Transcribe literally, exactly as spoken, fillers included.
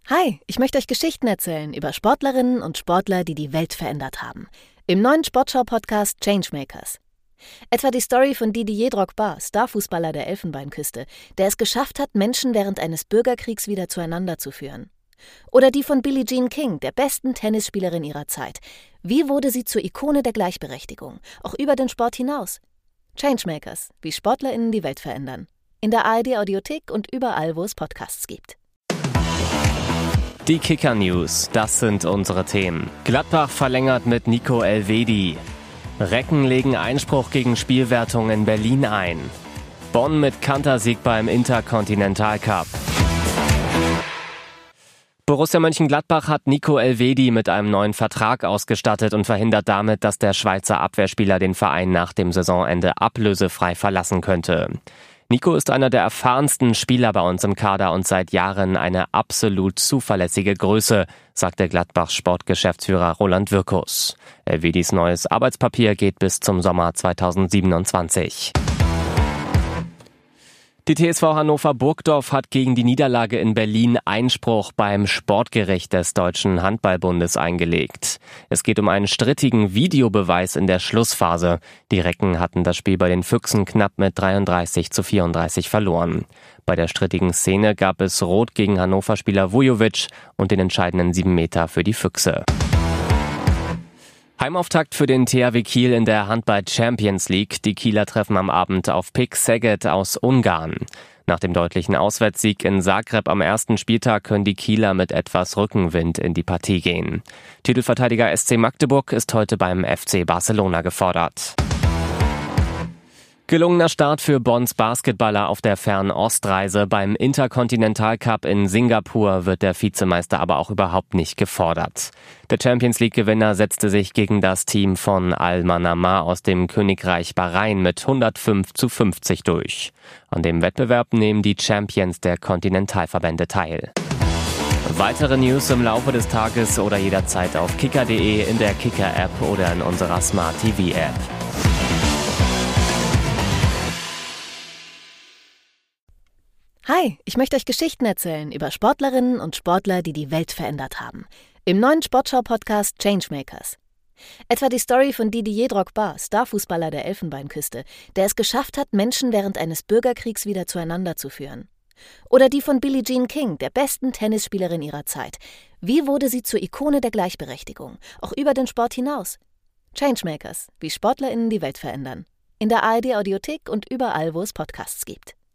Hi, ich möchte euch Geschichten erzählen über Sportlerinnen und Sportler, die die Welt verändert haben. Im neuen Sportschau-Podcast Changemakers. Etwa die Story von Didier Drogba, Starfußballer der Elfenbeinküste, der es geschafft hat, Menschen während eines Bürgerkriegs wieder zueinander zu führen. Oder die von Billie Jean King, der besten Tennisspielerin ihrer Zeit. Wie wurde sie zur Ikone der Gleichberechtigung, auch über den Sport hinaus? Changemakers, wie SportlerInnen die Welt verändern. In der A R D-Audiothek und überall, wo es Podcasts gibt. Die Kicker-News, das sind unsere Themen. Gladbach verlängert mit Nico Elvedi. Recken legen Einspruch gegen Spielwertung in Berlin ein. Bonn mit Kantersieg beim Intercontinental-Cup. Borussia Mönchengladbach hat Nico Elvedi mit einem neuen Vertrag ausgestattet und verhindert damit, dass der Schweizer Abwehrspieler den Verein nach dem Saisonende ablösefrei verlassen könnte. Nico ist einer der erfahrensten Spieler bei uns im Kader und seit Jahren eine absolut zuverlässige Größe, sagte Gladbachs Sportgeschäftsführer Roland Wirkus. Elvedis neues Arbeitspapier geht bis zum Sommer zweitausendsiebenundzwanzig. Die T S V Hannover Burgdorf hat gegen die Niederlage in Berlin Einspruch beim Sportgericht des Deutschen Handballbundes eingelegt. Es geht um einen strittigen Videobeweis in der Schlussphase. Die Recken hatten das Spiel bei den Füchsen knapp mit dreiunddreißig zu vierunddreißig verloren. Bei der strittigen Szene gab es Rot gegen Hannover-Spieler Vujovic und den entscheidenden sieben Meter für die Füchse. Heimauftakt für den T H W Kiel in der Handball Champions League. Die Kieler treffen am Abend auf Pik Szeged aus Ungarn. Nach dem deutlichen Auswärtssieg in Zagreb am ersten Spieltag können die Kieler mit etwas Rückenwind in die Partie gehen. Titelverteidiger S C Magdeburg ist heute beim F C Barcelona gefordert. Gelungener Start für Bonns Basketballer auf der Fernostreise. Beim Intercontinental Cup in Singapur wird der Vizemeister aber auch überhaupt nicht gefordert. Der Champions League-Gewinner setzte sich gegen das Team von Al-Manama aus dem Königreich Bahrain mit hundertfünf zu fünfzig durch. An dem Wettbewerb nehmen die Champions der Kontinentalverbände teil. Weitere News im Laufe des Tages oder jederzeit auf kicker punkt de, in der Kicker-App oder in unserer Smart-T V-App. Hi, ich möchte euch Geschichten erzählen über Sportlerinnen und Sportler, die die Welt verändert haben. Im neuen Sportschau-Podcast Changemakers. Etwa die Story von Didier Drogba, Starfußballer der Elfenbeinküste, der es geschafft hat, Menschen während eines Bürgerkriegs wieder zueinander zu führen. Oder die von Billie Jean King, der besten Tennisspielerin ihrer Zeit. Wie wurde sie zur Ikone der Gleichberechtigung, auch über den Sport hinaus? Changemakers, wie SportlerInnen die Welt verändern. In der A R D-Audiothek und überall, wo es Podcasts gibt.